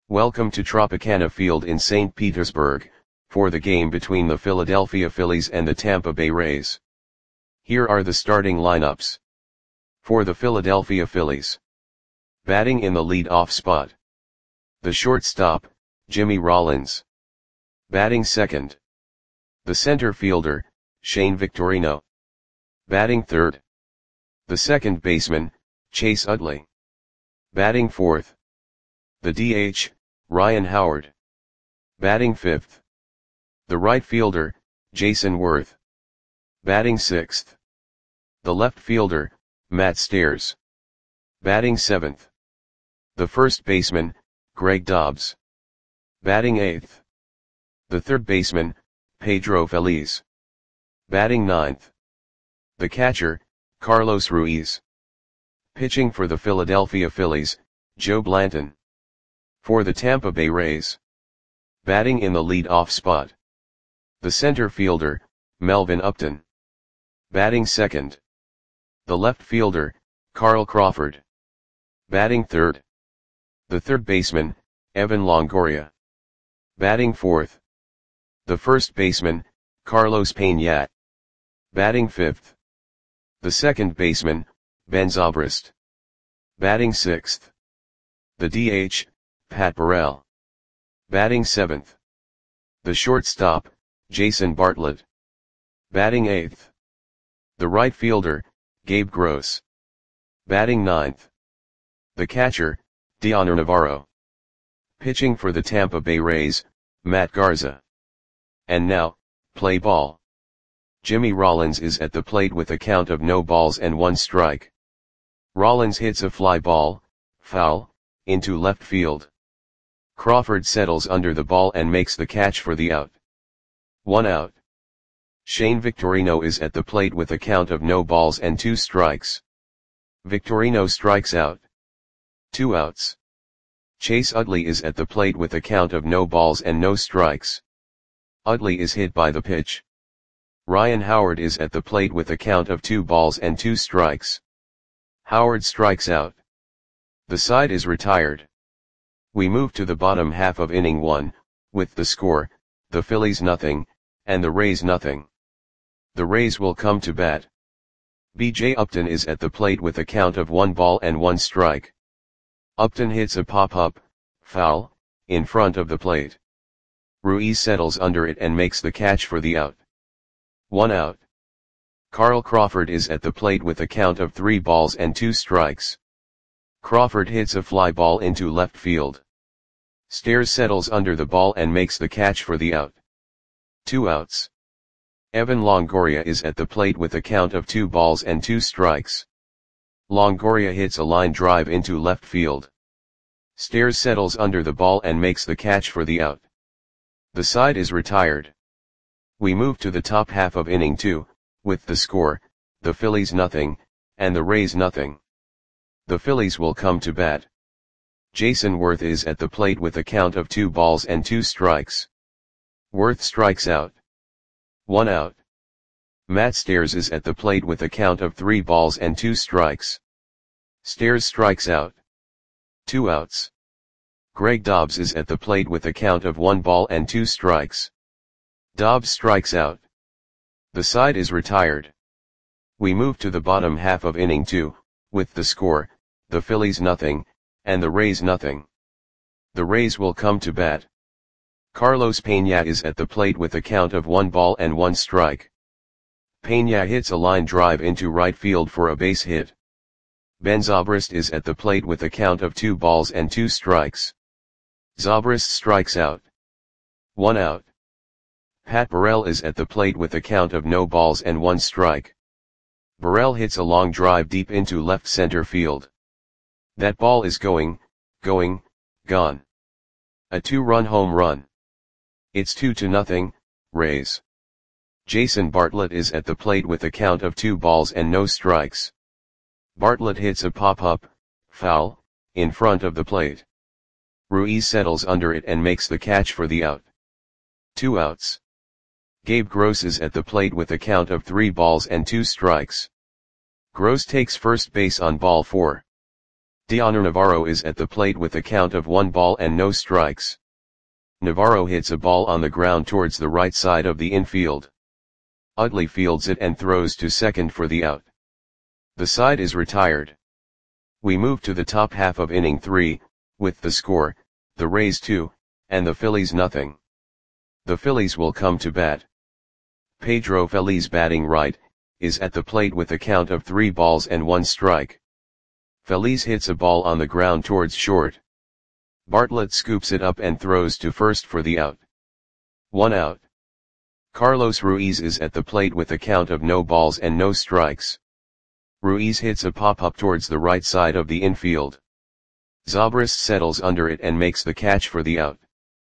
Welcome to Tropicana Field in St. Petersburg, for the game between the Philadelphia Phillies and the Tampa Bay Rays. Here are the starting lineups. For the Philadelphia Phillies. Batting in the lead-off spot. The shortstop, Jimmy Rollins. Batting second. The center fielder, Shane Victorino. Batting third. The second baseman, Chase Utley. Batting fourth. The DH, Ryan Howard. Batting fifth. The right fielder, Jason Worth. Batting sixth. The left fielder, Matt Stairs. Batting seventh. The first baseman, Greg Dobbs. Batting eighth. The third baseman, Pedro Feliz. Batting ninth. The catcher, Carlos Ruiz. Pitching for the Philadelphia Phillies, Joe Blanton. For the Tampa Bay Rays. Batting in the lead-off spot. The center fielder, Melvin Upton. Batting second. The left fielder, Carl Crawford. Batting third. The third baseman, Evan Longoria. Batting fourth. The first baseman, Carlos Pena. Batting fifth. The second baseman, Ben Zobrist. Batting sixth. The DH, Pat Burrell. Batting seventh. The shortstop, Jason Bartlett. Batting eighth. The right fielder, Gabe Gross. Batting ninth. The catcher, Dioner Navarro. Pitching for the Tampa Bay Rays, Matt Garza. And now, play ball. Jimmy Rollins is at the plate with a count of no balls and one strike. Rollins hits a fly ball, foul, into left field. Crawford settles under the ball and makes the catch for the out. 1 out. Shane Victorino is at the plate with a count of no balls and 2 strikes. Victorino strikes out. 2 outs. Chase Utley is at the plate with a count of no balls and no strikes. Utley is hit by the pitch. Ryan Howard is at the plate with a count of 2 balls and 2 strikes. Howard strikes out. The side is retired. We move to the bottom half of inning 1, with the score, the Phillies nothing, and the Rays nothing. The Rays will come to bat. B.J. Upton is at the plate with a count of 1 ball and 1 strike. Upton hits a pop-up, foul, in front of the plate. Ruiz settles under it and makes the catch for the out. 1 out. Carl Crawford is at the plate with a count of 3 balls and 2 strikes. Crawford hits a fly ball into left field. Stairs settles under the ball and makes the catch for the out. 2 outs. Evan Longoria is at the plate with a count of 2 balls and 2 strikes. Longoria hits a line drive into left field. Stairs settles under the ball and makes the catch for the out. The side is retired. We move to the top half of inning 2, with the score, the Phillies nothing, and the Rays nothing. The Phillies will come to bat. Jason Worth is at the plate with a count of 2 balls and 2 strikes. Worth strikes out. 1 out. Matt Stairs is at the plate with a count of 3 balls and 2 strikes. Stairs strikes out. 2 outs. Greg Dobbs is at the plate with a count of 1 ball and 2 strikes. Dobbs strikes out. The side is retired. We move to the bottom half of inning 2, with the score, the Phillies nothing, and the Rays nothing. The Rays will come to bat. Carlos Pena is at the plate with a count of 1 ball and 1 strike. Pena hits a line drive into right field for a base hit. Ben Zobrist is at the plate with a count of 2 balls and 2 strikes. Zobrist strikes out. 1 out. Pat Burrell is at the plate with a count of no balls and 1 strike. Burrell hits a long drive deep into left center field. That ball is gone. A 2-run home run. It's 2-0, Rays. Jason Bartlett is at the plate with a count of 2 balls and no strikes. Bartlett hits a pop-up, foul, in front of the plate. Ruiz settles under it and makes the catch for the out. 2 outs. Gabe Gross is at the plate with a count of 3 balls and 2 strikes. Gross takes first base on ball 4. Dioner Navarro is at the plate with a count of 1 ball and no strikes. Navarro hits a ball on the ground towards the right side of the infield. Utley fields it and throws to second for the out. The side is retired. We move to the top half of inning 3, with the score, the Rays 2, and the Phillies nothing. The Phillies will come to bat. Pedro Feliz, batting right, is at the plate with a count of 3 balls and 1 strike. Feliz hits a ball on the ground towards short. Bartlett scoops it up and throws to first for the out. 1 out. Carlos Ruiz is at the plate with a count of no balls and no strikes. Ruiz hits a pop-up towards the right side of the infield. Zobrist settles under it and makes the catch for the out.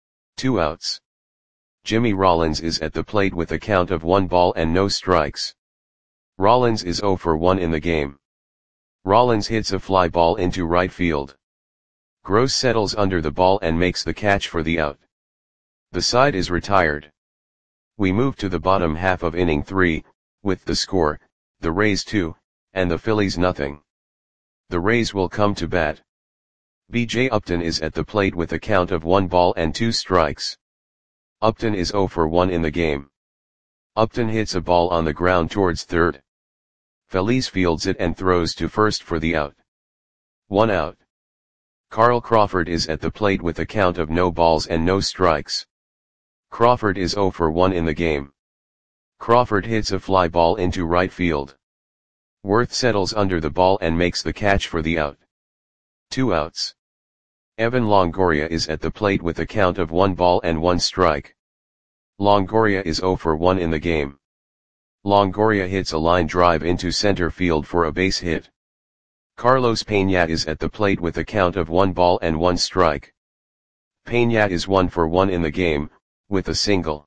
2 outs. Jimmy Rollins is at the plate with a count of 1 ball and no strikes. Rollins is 0 for 1 in the game. Rollins hits a fly ball into right field. Gross settles under the ball and makes the catch for the out. The side is retired. We move to the bottom half of inning 3, with the score, the Rays 2, and the Phillies nothing. The Rays will come to bat. B.J. Upton is at the plate with a count of 1 ball and 2 strikes. Upton is 0 for 1 in the game. Upton hits a ball on the ground towards third. Feliz fields it and throws to first for the out. 1 out. Carl Crawford is at the plate with a count of no balls and no strikes. Crawford is 0 for 1 in the game. Crawford hits a fly ball into right field. Worth settles under the ball and makes the catch for the out. 2 outs. Evan Longoria is at the plate with a count of 1 ball and 1 strike. Longoria is 0 for 1 in the game. Longoria hits a line drive into center field for a base hit. Carlos Peña is at the plate with a count of 1 ball and 1 strike. Peña is 1 for 1 in the game, with a single.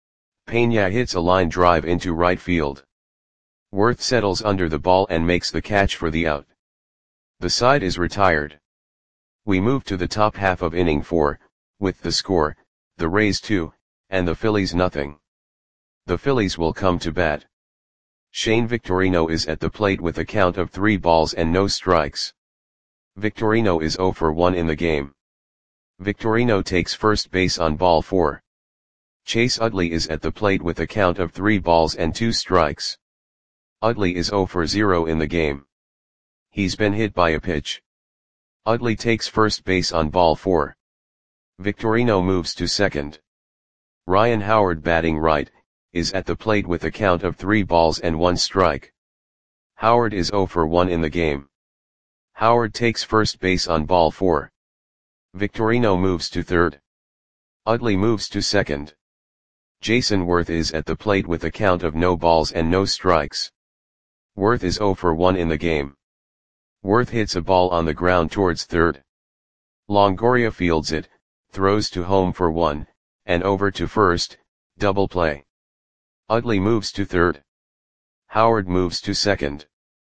Peña hits a line drive into right field. Worth settles under the ball and makes the catch for the out. The side is retired. We move to the top half of inning 4, with the score, the Rays 2, and the Phillies nothing. The Phillies will come to bat. Shane Victorino is at the plate with a count of 3 balls and no strikes. Victorino is 0 for 1 in the game. Victorino takes first base on ball 4. Chase Utley is at the plate with a count of 3 balls and 2 strikes. Utley is 0 for 0 in the game. He's been hit by a pitch. Utley takes first base on ball 4. Victorino moves to second. Ryan Howard, batting right, is at the plate with a count of 3 balls and 1 strike. Howard is 0 for 1 in the game. Howard takes first base on ball 4. Victorino moves to third. Utley moves to second. Jason Worth is at the plate with a count of no balls and no strikes. Worth is 0 for 1 in the game. Worth hits a ball on the ground towards third. Longoria fields it, throws to home for 1, and over to first, double play. Utley moves to third. Howard moves to second.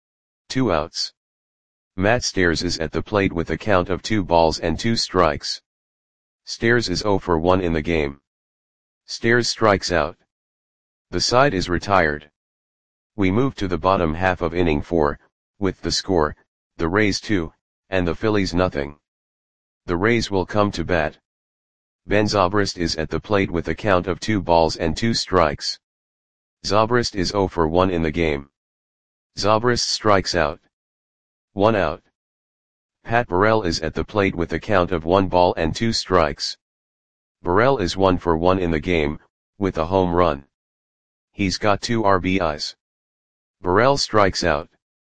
2 outs. Matt Stairs is at the plate with a count of 2 balls and 2 strikes. Stairs is 0 for 1 in the game. Stairs strikes out. The side is retired. We move to the bottom half of inning 4, with the score, the Rays 2, and the Phillies nothing. The Rays will come to bat. Ben Zobrist is at the plate with a count of 2 balls and 2 strikes. Zobrist is 0 for 1 in the game. Zobrist strikes out. 1 out. Pat Burrell is at the plate with a count of 1 ball and 2 strikes. Burrell is 1 for 1 in the game, with a home run. He's got 2 RBIs. Burrell strikes out.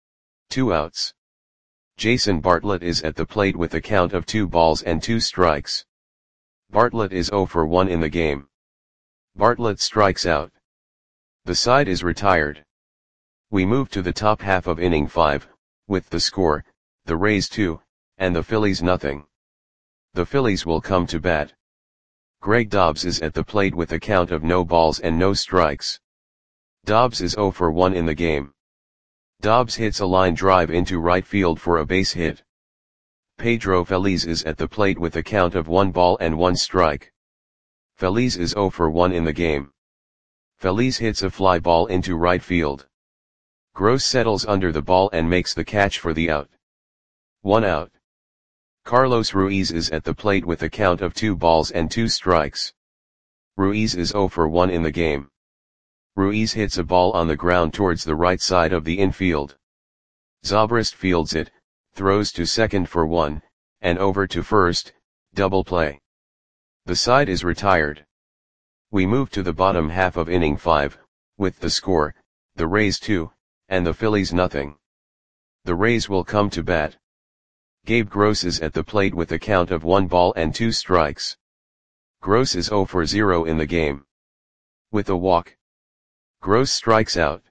2 outs. Jason Bartlett is at the plate with a count of 2 balls and 2 strikes. Bartlett is 0 for 1 in the game. Bartlett strikes out. The side is retired. We move to the top half of inning 5, with the score, the Rays 2, and the Phillies nothing. The Phillies will come to bat. Greg Dobbs is at the plate with a count of no balls and no strikes. Dobbs is 0 for 1 in the game. Dobbs hits a line drive into right field for a base hit. Pedro Feliz is at the plate with a count of 1 ball and 1 strike. Feliz is 0 for 1 in the game. Feliz hits a fly ball into right field. Gross settles under the ball and makes the catch for the out. 1 out. Carlos Ruiz is at the plate with a count of 2 balls and 2 strikes. Ruiz is 0 for 1 in the game. Ruiz hits a ball on the ground towards the right side of the infield. Zobrist fields it, throws to second for 1, and over to first, double play. The side is retired. We move to the bottom half of inning 5, with the score, the Rays 2, and the Phillies nothing. The Rays will come to bat. Gabe Gross is at the plate with a count of 1 ball and 2 strikes. Gross is 0 for 0 in the game. With a walk, Gross strikes out.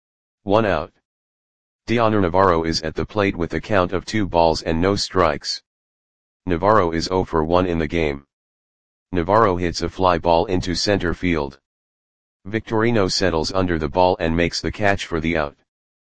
1 out. Dioner Navarro is at the plate with a count of 2 balls and no strikes. Navarro is 0 for 1 in the game. Navarro hits a fly ball into center field. Victorino settles under the ball and makes the catch for the out.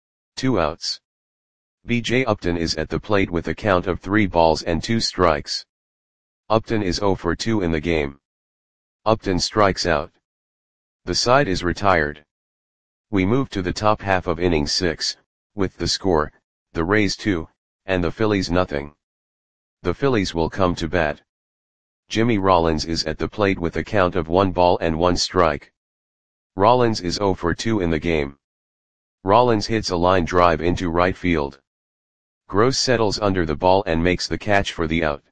2 outs. B.J. Upton is at the plate with a count of 3 balls and 2 strikes. Upton is 0 for 2 in the game. Upton strikes out. The side is retired. We move to the top half of inning 6, with the score, the Rays 2, and the Phillies nothing. The Phillies will come to bat. Jimmy Rollins is at the plate with a count of 1 ball and 1 strike. Rollins is 0 for 2 in the game. Rollins hits a line drive into right field. Gross settles under the ball and makes the catch for the out.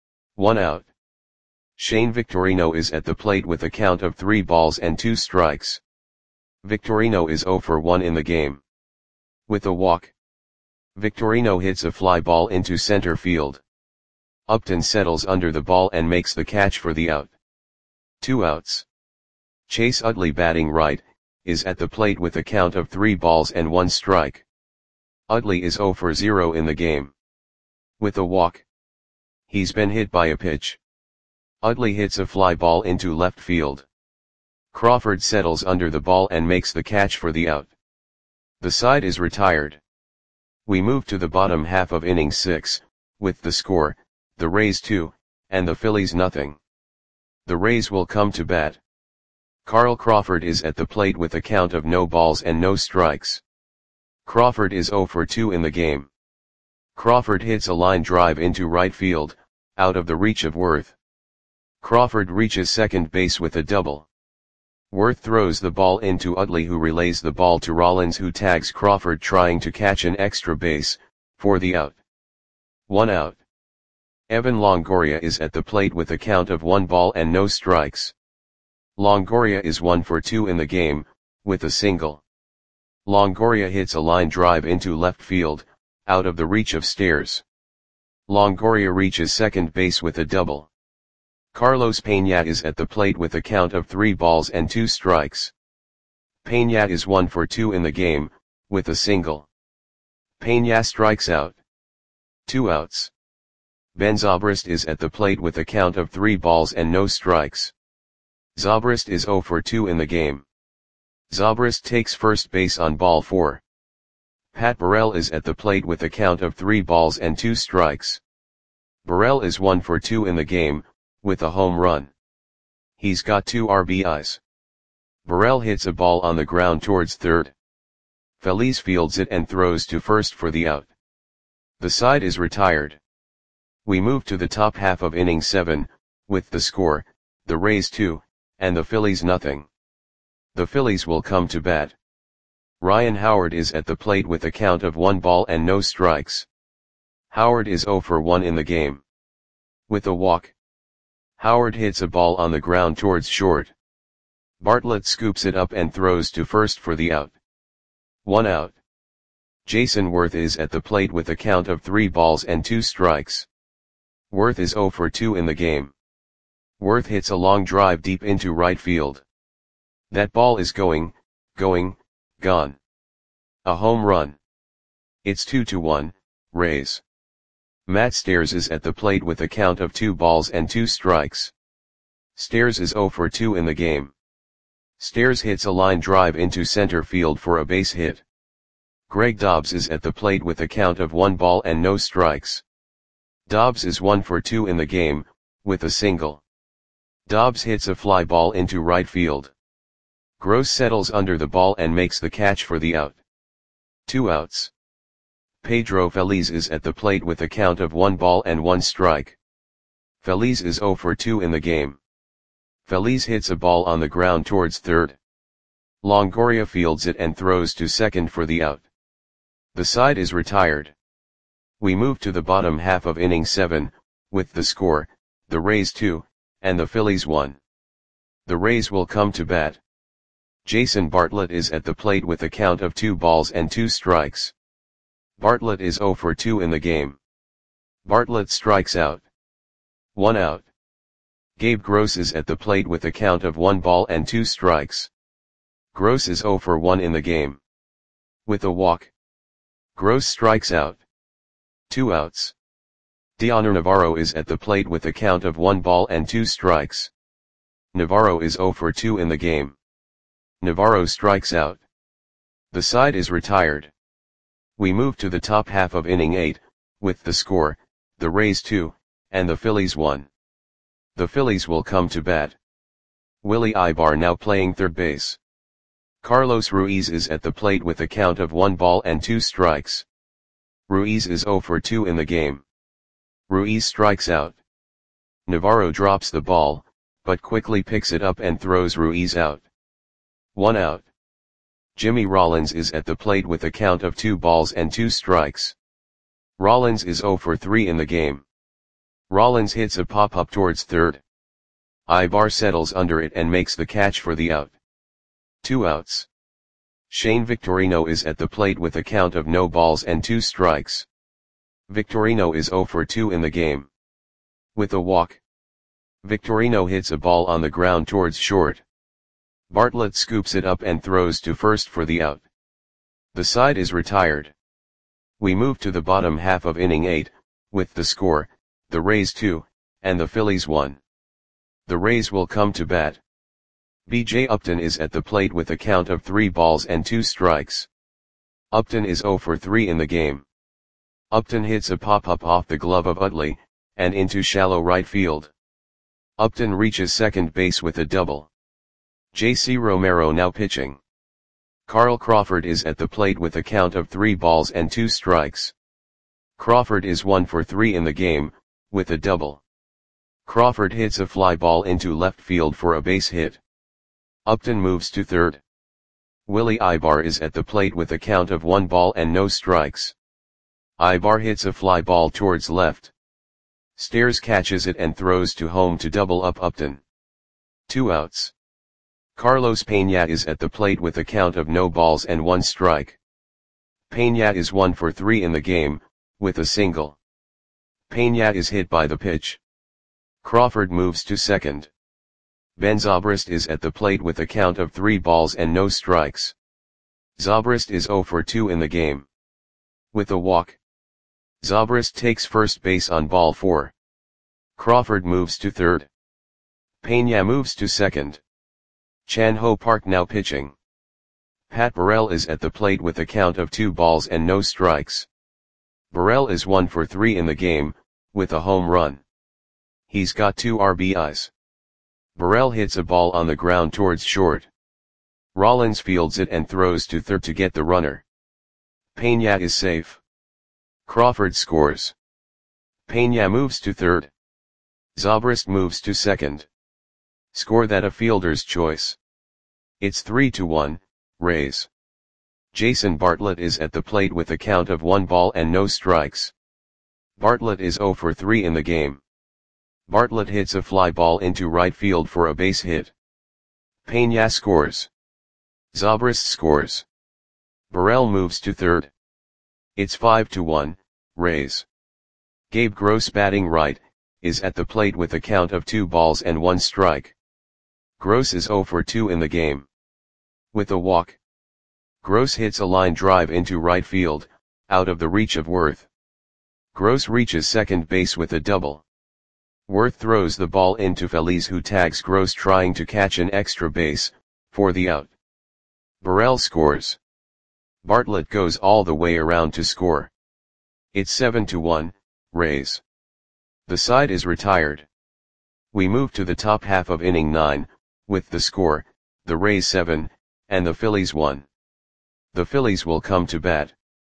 1 out. Shane Victorino is at the plate with a count of 3 balls and 2 strikes. Victorino is 0 for 1 in the game. With a walk, Victorino hits a fly ball into center field. Upton settles under the ball and makes the catch for the out. 2 outs. Chase Utley, batting right, is at the plate with a count of 3 balls and 1 strike. Utley is 0 for 0 in the game. With a walk, he's been hit by a pitch. Utley hits a fly ball into left field. Crawford settles under the ball and makes the catch for the out. The side is retired. We move to the bottom half of inning 6, with the score, the Rays 2, and the Phillies nothing. The Rays will come to bat. Carl Crawford is at the plate with a count of no balls and no strikes. Crawford is 0 for 2 in the game. Crawford hits a line drive into right field, out of the reach of Worth. Crawford reaches second base with a double. Worth throws the ball into Utley, who relays the ball to Rollins, who tags Crawford trying to catch an extra base, for the out. 1 out. Evan Longoria is at the plate with a count of 1 ball and no strikes. Longoria is 1 for 2 in the game, with a single. Longoria hits a line drive into left field, out of the reach of Stairs. Longoria reaches second base with a double. Carlos Peña is at the plate with a count of 3 balls and 2 strikes. Peña is 1 for 2 in the game, with a single. Peña strikes out. 2 outs. Ben Zobrist is at the plate with a count of 3 balls and no strikes. Zobrist is 0 for 2 in the game. Zobrist takes first base on ball 4. Pat Burrell is at the plate with a count of 3 balls and 2 strikes. Burrell is 1 for 2 in the game, with a home run. He's got 2 RBIs. Burrell hits a ball on the ground towards third. Feliz fields it and throws to first for the out. The side is retired. We move to the top half of inning 7, with the score, the Rays 2, and the Phillies nothing. The Phillies will come to bat. Ryan Howard is at the plate with a count of 1 ball and no strikes. Howard is 0 for 1 in the game. With a walk, Howard hits a ball on the ground towards short. Bartlett scoops it up and throws to first for the out. 1 out. Jason Worth is at the plate with a count of 3 balls and 2 strikes. Worth is 0 for 2 in the game. Worth hits a long drive deep into right field. That ball is gone. A home run. It's 2-1, Rays. Matt Stairs is at the plate with a count of 2 balls and 2 strikes. Stairs is 0 for 2 in the game. Stairs hits a line drive into center field for a base hit. Greg Dobbs is at the plate with a count of 1 ball and no strikes. Dobbs is 1 for 2 in the game, with a single. Dobbs hits a fly ball into right field. Gross settles under the ball and makes the catch for the out. 2 outs. Pedro Feliz is at the plate with a count of 1 ball and 1 strike. Feliz is 0 for 2 in the game. Feliz hits a ball on the ground towards third. Longoria fields it and throws to second for the out. The side is retired. We move to the bottom half of inning 7, with the score, the Rays 2, and the Phillies 1. The Rays will come to bat. Jason Bartlett is at the plate with a count of 2 balls and 2 strikes. Bartlett is 0 for 2 in the game. Bartlett strikes out. 1 out. Gabe Gross is at the plate with a count of 1 ball and 2 strikes. Gross is 0 for 1 in the game. With a walk, Gross strikes out. 2 outs. Dioner Navarro is at the plate with a count of 1 ball and 2 strikes. Navarro is 0 for 2 in the game. Navarro strikes out. The side is retired. We move to the top half of inning 8, with the score, the Rays 2, and the Phillies 1. The Phillies will come to bat. Willie Ibar now playing third base. Carlos Ruiz is at the plate with a count of 1 ball and 2 strikes. Ruiz is 0 for 2 in the game. Ruiz strikes out. Navarro drops the ball, but quickly picks it up and throws Ruiz out. 1 out. Jimmy Rollins is at the plate with a count of 2 balls and 2 strikes. Rollins is 0 for 3 in the game. Rollins hits a pop-up towards third. Ibar settles under it and makes the catch for the out. 2 outs. Shane Victorino is at the plate with a count of no balls and 2 strikes. Victorino is 0 for 2 in the game. With a walk, Victorino hits a ball on the ground towards short. Bartlett scoops it up and throws to first for the out. The side is retired. We move to the bottom half of inning 8, with the score, the Rays 2, and the Phillies 1. The Rays will come to bat. B.J. Upton is at the plate with a count of 3 balls and 2 strikes. Upton is 0 for 3 in the game. Upton hits a pop-up off the glove of Utley, and into shallow right field. Upton reaches second base with a double. J.C. Romero now pitching. Carl Crawford is at the plate with a count of 3 balls and 2 strikes. Crawford is 1 for 3 in the game, with a double. Crawford hits a fly ball into left field for a base hit. Upton moves to third. Willie Ibar is at the plate with a count of 1 ball and no strikes. Ibar hits a fly ball towards left. Stairs catches it and throws to home to double up Upton. 2 outs. Carlos Peña is at the plate with a count of no balls and 1 strike. Peña is 1 for 3 in the game, with a single. Peña is hit by the pitch. Crawford moves to second. Ben Zobrist is at the plate with a count of 3 balls and no strikes. Zobrist is 0 for 2 in the game. With a walk, Zobrist takes first base on ball 4. Crawford moves to third. Peña moves to second. Chan Ho Park now pitching. Pat Burrell is at the plate with a count of 2 balls and no strikes. Burrell is 1 for 3 in the game, with a home run. He's got 2 RBIs. Burrell hits a ball on the ground towards short. Rollins fields it and throws to third to get the runner. Peña is safe. Crawford scores. Peña moves to third. Zobrist moves to second. Score that a fielder's choice. It's 3-1, Rays. Jason Bartlett is at the plate with a count of 1 ball and no strikes. Bartlett is 0 for 3 in the game. Bartlett hits a fly ball into right field for a base hit. Peña scores. Zobrist scores. Burrell moves to third. It's 5-1, Rays. Gabe Gross batting right, is at the plate with a count of 2 balls and 1 strike. Gross is 0 for 2 in the game. With a walk, Gross hits a line drive into right field, out of the reach of Worth. Gross reaches second base with a double. Worth throws the ball into Feliz, who tags Gross trying to catch an extra base, for the out. Burrell scores. Bartlett goes all the way around to score. It's 7-1, Rays. The side is retired. We move to the top half of inning 9, with the score, the Rays 7, and the Phillies 1. The Phillies will come to bat.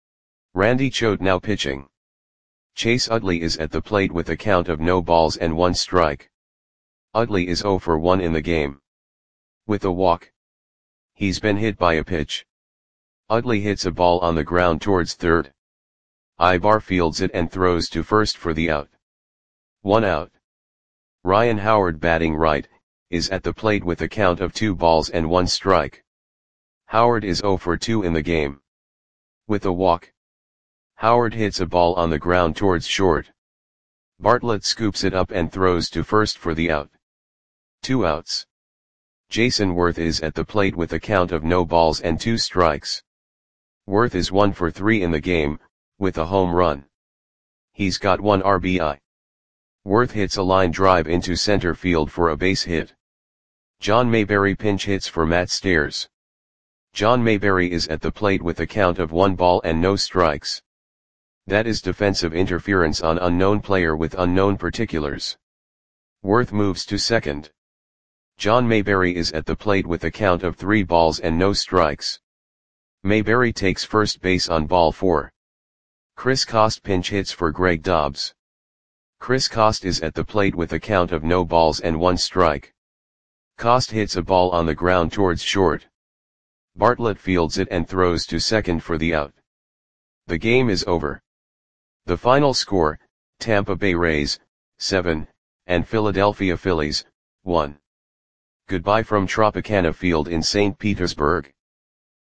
Randy Choate now pitching. Chase Utley is at the plate with a count of no balls and 1 strike. Utley is 0 for 1 in the game. With a walk. He's been hit by a pitch. Utley hits a ball on the ground towards third. Ibar fields it and throws to first for the out. 1 out. Ryan Howard batting right, is at the plate with a count of 2 balls and 1 strike. Howard is 0 for 2 in the game. With a walk. Howard hits a ball on the ground towards short. Bartlett scoops it up and throws to first for the out. 2 outs. Jason Worth is at the plate with a count of no balls and 2 strikes. Worth is 1 for 3 in the game, with a home run. He's got 1 RBI. Worth hits a line drive into center field for a base hit. John Mayberry pinch hits for Matt Stairs. John Mayberry is at the plate with a count of 1 ball and no strikes. That is defensive interference on unknown player with unknown particulars. Worth moves to second. John Mayberry is at the plate with a count of 3 balls and no strikes. Mayberry takes first base on ball 4. Chris Cost pinch hits for Greg Dobbs. Chris Cost is at the plate with a count of no balls and 1 strike. Cost hits a ball on the ground towards short. Bartlett fields it and throws to second for the out. The game is over. The final score, Tampa Bay Rays, 7, and Philadelphia Phillies, 1. Goodbye from Tropicana Field in St. Petersburg.